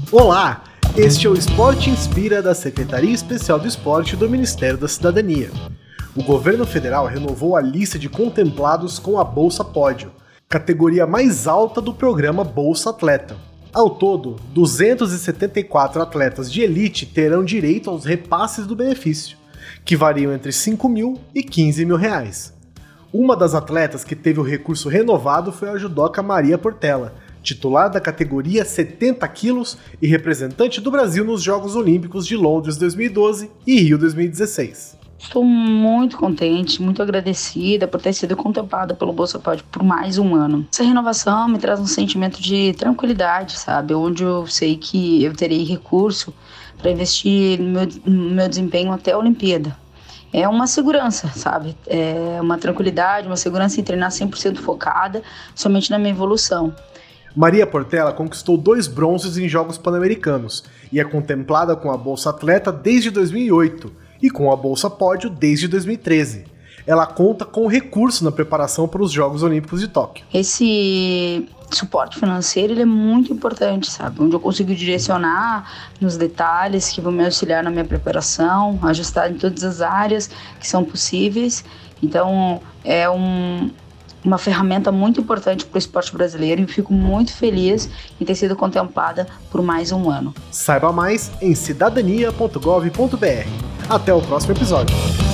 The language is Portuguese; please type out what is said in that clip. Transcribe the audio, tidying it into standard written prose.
Olá, este é o Esporte Inspira da Secretaria Especial do Esporte do Ministério da Cidadania. O governo federal renovou a lista de contemplados com a Bolsa Pódio, categoria mais alta do programa Bolsa Atleta. Ao todo, 274 atletas de elite terão direito aos repasses do benefício, que variam entre R$ 5.000 e R$ 15.000. Uma das atletas que teve o recurso renovado foi a judoca Maria Portela, titular da categoria 70 quilos e representante do Brasil nos Jogos Olímpicos de Londres 2012 e Rio 2016. Estou muito contente, muito agradecida por ter sido contemplada pelo Bolsa Pódio por mais um ano. Essa renovação me traz um sentimento de tranquilidade, sabe? Onde eu sei que eu terei recurso para investir no meu desempenho até a Olimpíada. É uma segurança, sabe? É uma tranquilidade, uma segurança em treinar 100% focada somente na minha evolução. Maria Portela conquistou 2 bronzes em Jogos Pan-Americanos e é contemplada com a Bolsa Atleta desde 2008 e com a Bolsa Pódio desde 2013. Ela conta com recurso na preparação para os Jogos Olímpicos de Tóquio. Esse suporte financeiro ele é muito importante, sabe? Onde eu consigo direcionar nos detalhes que vão me auxiliar na minha preparação, ajustar em todas as áreas que são possíveis. Então, é uma ferramenta muito importante para o esporte brasileiro e fico muito feliz em ter sido contemplada por mais um ano. Saiba mais em cidadania.gov.br. Até o próximo episódio.